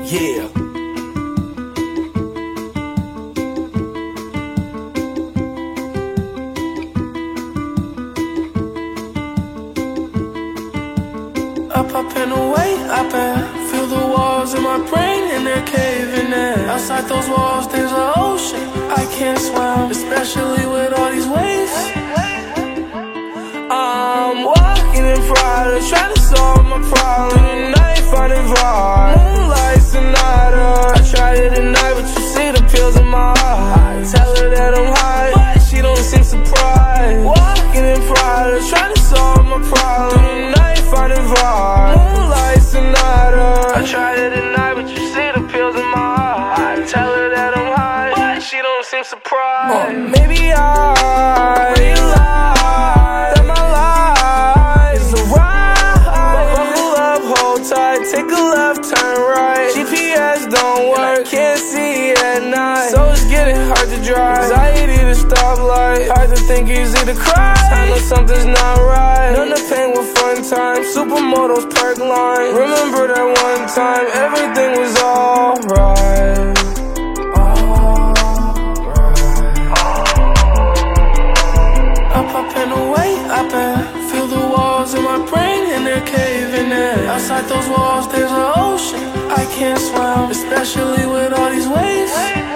Yeah. Up and away, up and feel the walls in my brain and they're caving in. Outside those walls there's an ocean I can't swim, especially with all these waves. I'm walking in Prada, trying to solve my problem. Through the night finding vibe, moonlight sonata. I tried it at night but you see the pills in my eyes. Tell her that I'm high, but she don't seem surprised. Walking in Prada, trying to solve my problem. Through the night finding vibe, moonlight sonata. I tried it at night but you see the pills in my eyes. Tell her that I'm high, but she don't seem surprised. Maybe I realize that my life is a ride. Buckle up, hold tight, take a left, turn right. GPS don't work, can't see at night, so it's getting hard to drive. Anxiety to stoplight, hard to think, easy to cry. I know something's not right, none of pain with fun time. Supermodels, perk line. Remember that one time, everything was alright. Up and away, up and feel the walls in my brain and they're caving in. Outside those walls there's an ocean I can't swim, especially with all these waves.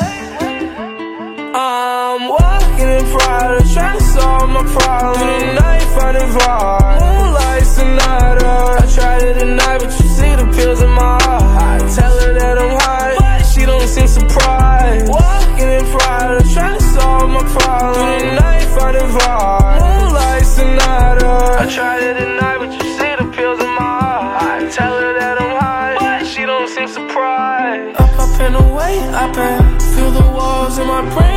I'm walking in Prada, trying to solve my problem. Through the night finding vibe, moonlight sonata. I tried it at night but you see the pills in my eyes. Tell her that I'm high, but she don't seem surprised. Walking in Prada, trying to solve my problem. Through the night finding vibe, moonlight sonata. I tried it at night but you see the pills in my eyes. Tell her that I'm high, but she don't seem surprised. Up and away, up and feel the walls in my brain